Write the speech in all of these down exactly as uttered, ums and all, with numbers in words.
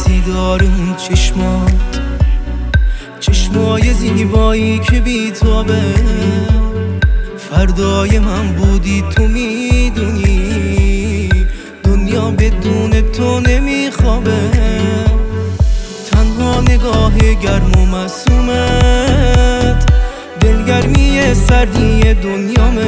دیدار اون چشمات، چشمای زیبایی که بیتابه. فردای من بودی تو میدونی، دنیا بدون تو نمیخوابه. تنها نگاه گرم و معصومت دلگرمی سردی دنیامه.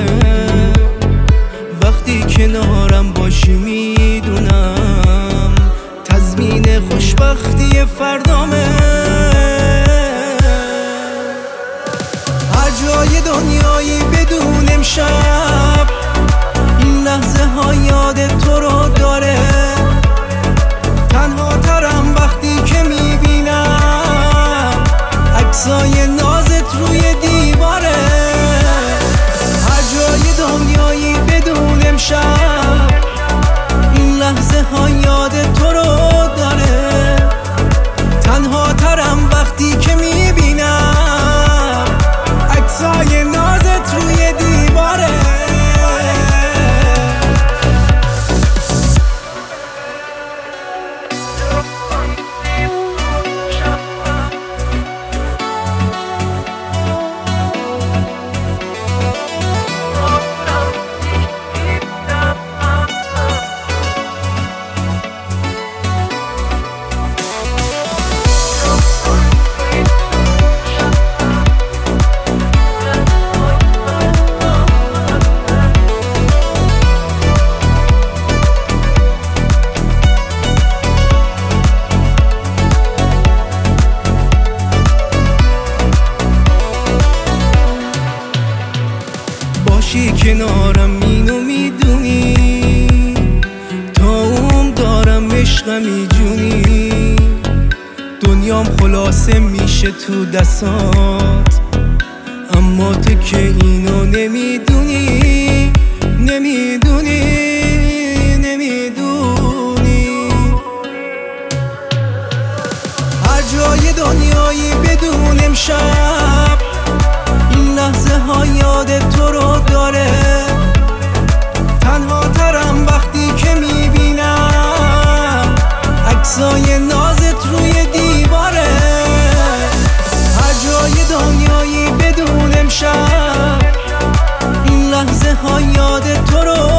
وقتی کنارم باشی میدونم تضمین خوشبختی فردامه. هر جای دنیایی بدون امشب این لحظه ها یاد تو رو داره. تنها ترم وقتی که میبینم عکسای نازت روی دیواره. هر جای دنیایی بدون امشب این لحظه ها یاد تو رو داره. تنها ترم وقتی که میبینم عکسای نازت روی دیواره. باشی کنارم اینو میدونی، تا اون دارم عشقمی جونی. دنیام خلاصه میشه تو دستات، اما تو که اینو نمیدونی نمیدونی نمیدونی. هر جای دنیایی بدون امشب این لحظه ها یاد تو رو داره. تنها ترم وقتی که میبینم عکسای نازت روی دیواره. هر جای دنیایی بدون امشب این لحظه ها یاد تو رو